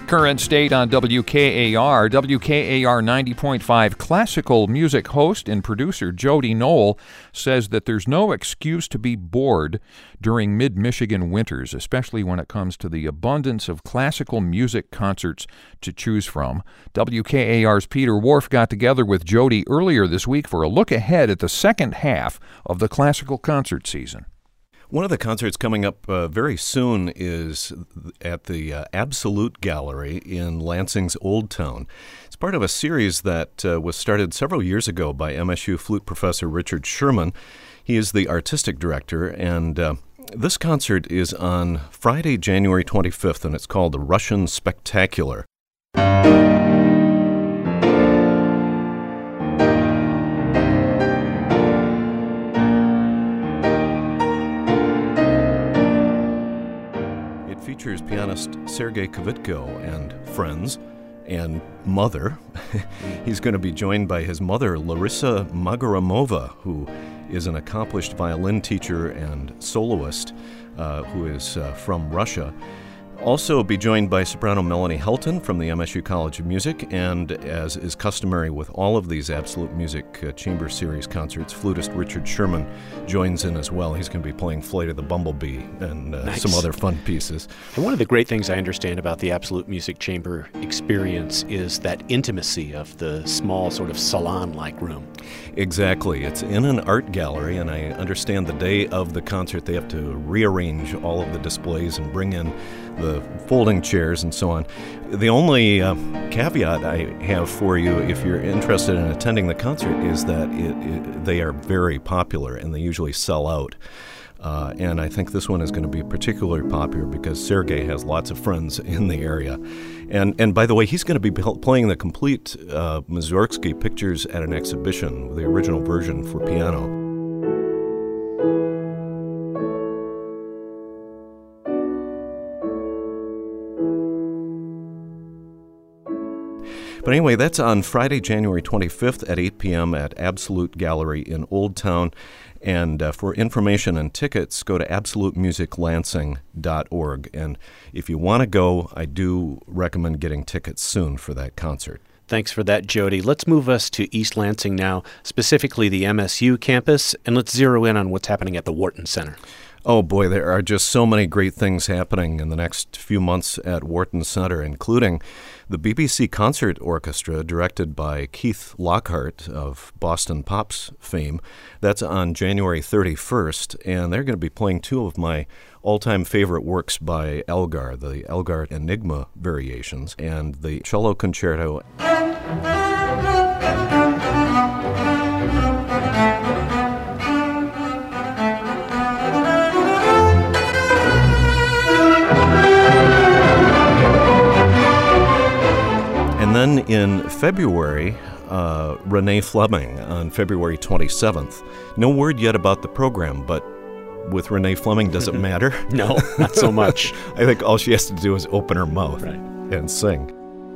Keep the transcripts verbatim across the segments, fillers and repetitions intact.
Current State on W K A R. W K A R ninety point five classical music host and producer Jody Knoll says that there's no excuse to be bored during mid-Michigan winters, especially when it comes to the abundance of classical music concerts to choose from. W K A R's Peter Wharf got together with Jody earlier this week for a look ahead at the second half of the classical concert season. One of the concerts coming up uh, very soon is at the uh, Absolute Gallery in Lansing's Old Town. It's part of a series that uh, was started several years ago by M S U flute professor Richard Sherman. He is the artistic director, and uh, this concert is on Friday, January twenty-fifth, and it's called the Russian Spectacular. Features pianist Sergei Kvitko and friends and mother. He's going to be joined by his mother, Larissa Magaramova, who is an accomplished violin teacher and soloist uh, who is uh, from Russia. Also be joined by soprano Melanie Helton from the M S U College of Music, and as is customary with all of these Absolute Music uh, Chamber Series concerts, flutist Richard Sherman joins in as well. He's going to be playing Flight of the Bumblebee and uh, nice. some other fun pieces. And one of the great things I understand about the Absolute Music Chamber experience is that intimacy of the small sort of salon-like room. Exactly. It's in an art gallery, and I understand the day of the concert they have to rearrange all of the displays and bring in the folding chairs and so on. The only uh, caveat I have for you, if you're interested in attending the concert, is that it, it, they are very popular and they usually sell out. Uh, and I think this one is going to be particularly popular because Sergei has lots of friends in the area. And and by the way, he's going to be playing the complete uh, Mussorgsky pictures at an exhibition, the original version for piano. But anyway, that's on Friday, January twenty-fifth at eight p.m. at Absolute Gallery in Old Town. And uh, for information and tickets, go to absolute music lansing dot org. And if you want to go, I do recommend getting tickets soon for that concert. Thanks for that, Jody. Let's move us to East Lansing now, specifically the M S U campus, and let's zero in on what's happening at the Wharton Center. Oh boy, there are just so many great things happening in the next few months at Wharton Center, including the B B C Concert Orchestra, directed by Keith Lockhart of Boston Pops fame. That's on January thirty-first, and they're going to be playing two of my all-time favorite works by Elgar, the Elgar Enigma Variations and the Cello Concerto. And then in February, uh, Renee Fleming on February twenty-seventh. No word yet about the program, but with Renee Fleming, does it matter? No, not so much. I think all she has to do is open her mouth right. and sing.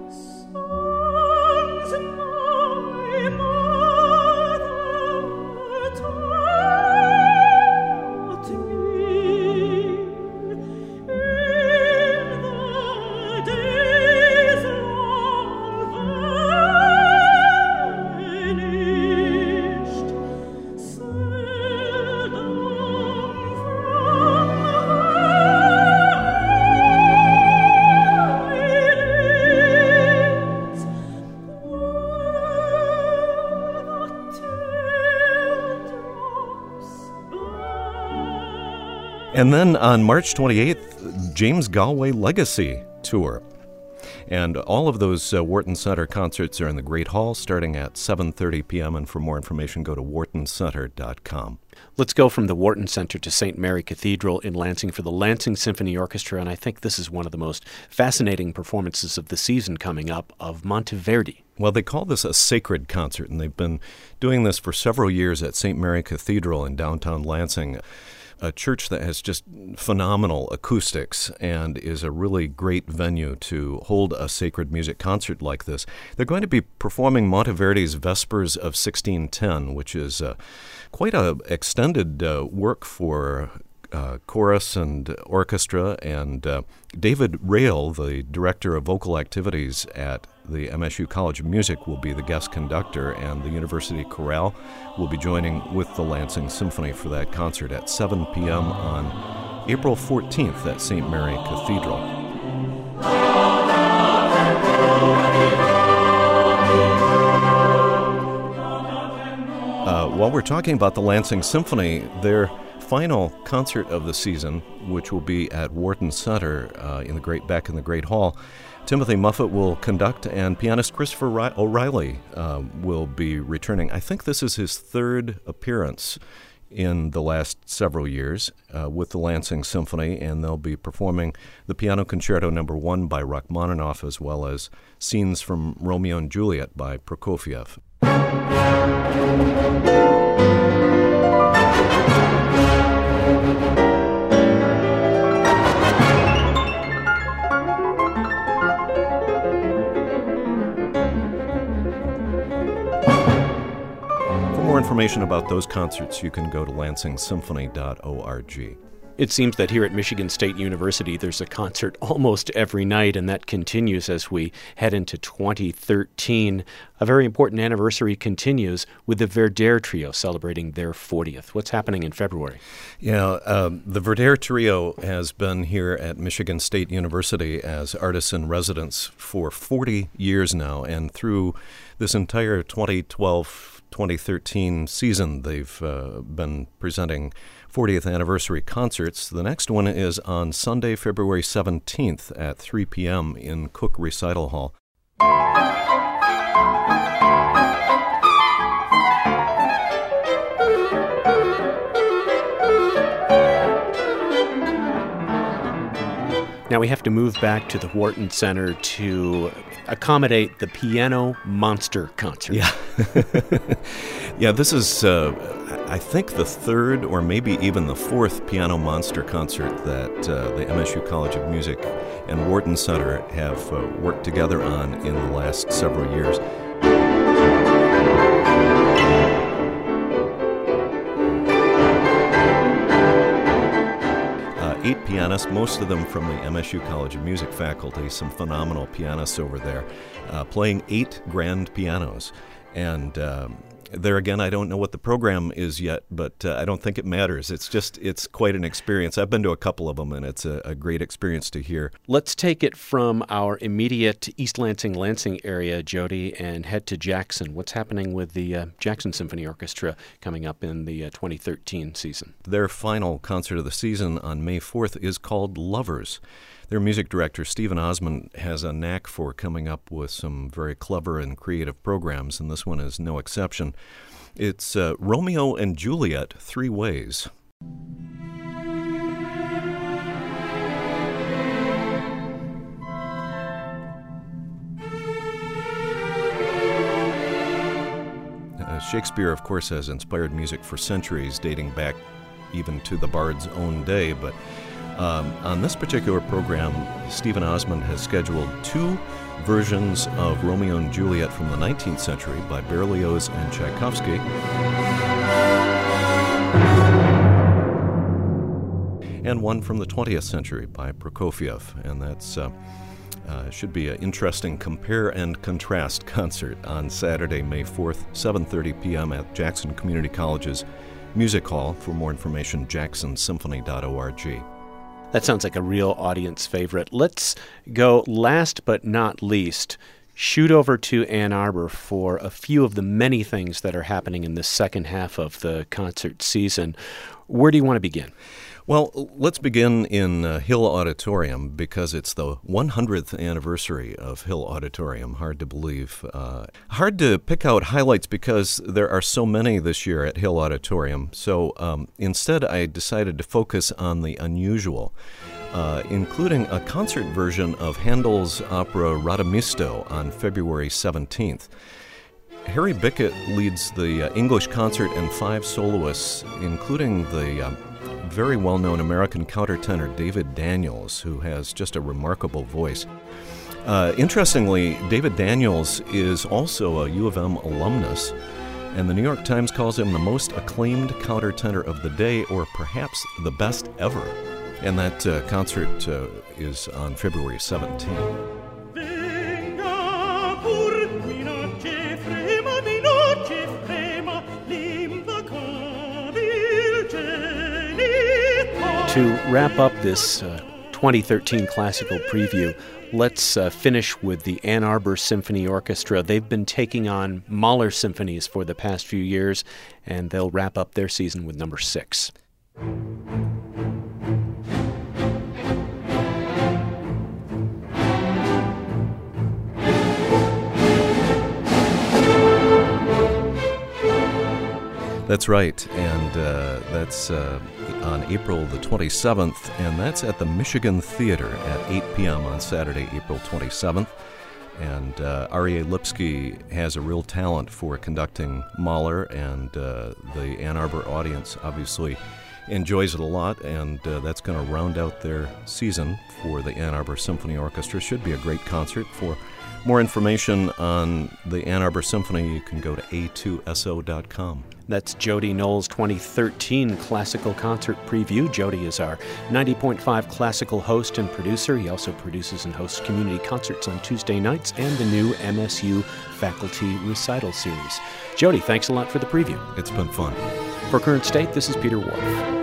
And then on March twenty-eighth, James Galway Legacy Tour. And all of those uh, Wharton Center concerts are in the Great Hall starting at seven thirty p.m. And for more information, go to wharton center dot com. Let's go from the Wharton Center to Saint Mary Cathedral in Lansing for the Lansing Symphony Orchestra. And I think this is one of the most fascinating performances of the season coming up of Monteverdi. Well, they call this a sacred concert, and they've been doing this for several years at Saint Mary Cathedral in downtown Lansing, a church that has just phenomenal acoustics and is a really great venue to hold a sacred music concert like this. They're going to be performing Monteverdi's Vespers of sixteen ten, which is uh, quite a extended uh, work for uh, chorus and orchestra, and uh, David Rail, the director of vocal activities at the M S U College of Music, will be the guest conductor, and the University Chorale will be joining with the Lansing Symphony for that concert at seven p.m. on April fourteenth at Saint Mary Cathedral. Uh, while we're talking about the Lansing Symphony, their final concert of the season, which will be at Wharton Center uh, in the Great back in the Great Hall, Timothy Muffet will conduct, and pianist Christopher Ri- O'Reilly uh, will be returning. I think this is his third appearance in the last several years uh, with the Lansing Symphony, and they'll be performing the Piano Concerto Number One by Rachmaninoff, as well as scenes from Romeo and Juliet by Prokofiev. For more information about those concerts, you can go to lansing symphony dot org. It seems that here at Michigan State University, there's a concert almost every night, and that continues as we head into twenty thirteen. A very important anniversary continues with the Verdaire Trio celebrating their fortieth. What's happening in February? Yeah, um, the Verdaire Trio has been here at Michigan State University as artists in residence for forty years now, and through this entire twenty twelve twenty thirteen season, they've uh, been presenting fortieth anniversary concerts. The next one is on Sunday, February seventeenth at three p.m. in Cook Recital Hall. Now we have to move back to the Wharton Center to accommodate the Piano Monster Concert. Yeah. Yeah, this is, uh, I think, the third or maybe even the fourth Piano Monster concert that uh, the M S U College of Music and Wharton Center have uh, worked together on in the last several years. Eight pianists, most of them from the M S U College of Music faculty, some phenomenal pianists over there, uh, playing eight grand pianos. And um, there again, I don't know what the program is yet, but uh, I don't think it matters. It's just, it's quite an experience. I've been to a couple of them, and it's a, a great experience to hear. Let's take it from our immediate East Lansing, Lansing area, Jody, and head to Jackson. What's happening with the uh, Jackson Symphony Orchestra coming up in the uh, twenty thirteen season? Their final concert of the season on May fourth is called Lovers. Their music director, Stephen Osmond, has a knack for coming up with some very clever and creative programs, and this one is no exception. It's uh, Romeo and Juliet, Three Ways. Uh, Shakespeare, of course, has inspired music for centuries, dating back even to the bard's own day, but Um, on this particular program, Stephen Osmond has scheduled two versions of Romeo and Juliet from the nineteenth century by Berlioz and Tchaikovsky, and one from the twentieth century by Prokofiev. And that's uh, uh, should be an interesting compare and contrast concert on Saturday, May fourth, seven thirty p.m. at Jackson Community College's Music Hall. For more information, jackson symphony dot org. That sounds like a real audience favorite. Let's go last but not least, shoot over to Ann Arbor for a few of the many things that are happening in the second half of the concert season. Where do you want to begin? Well, let's begin in uh, Hill Auditorium because it's the one hundredth anniversary of Hill Auditorium. Hard to believe. Uh, hard to pick out highlights because there are so many this year at Hill Auditorium. So um, instead, I decided to focus on the unusual, uh, including a concert version of Handel's opera Radamisto on February seventeenth. Harry Bickett leads the uh, English concert and five soloists, including the uh, very well-known American countertenor David Daniels, who has just a remarkable voice. Uh, interestingly, David Daniels is also a U of M alumnus, and the New York Times calls him the most acclaimed countertenor of the day, or perhaps the best ever. And that uh, concert uh, is on February seventeenth. To wrap up this uh, twenty thirteen classical preview, let's uh, finish with the Ann Arbor Symphony Orchestra. They've been taking on Mahler symphonies for the past few years, and they'll wrap up their season with number six. That's right, and uh, that's uh, on April the twenty-seventh, and that's at the Michigan Theater at eight p.m. on Saturday, April twenty-seventh. And uh, Aryeh Lipsky has a real talent for conducting Mahler, and uh, the Ann Arbor audience obviously enjoys it a lot, and uh, that's going to round out their season for the Ann Arbor Symphony Orchestra. Should be a great concert. For more information on the Ann Arbor Symphony, you can go to a two s o dot com. That's Jody Knowles' twenty thirteen classical concert preview. Jody is our ninety point five classical host and producer. He also produces and hosts community concerts on Tuesday nights and the new M S U Faculty Recital Series. Jody, thanks a lot for the preview. It's been fun. For Current State, this is Peter Wolf.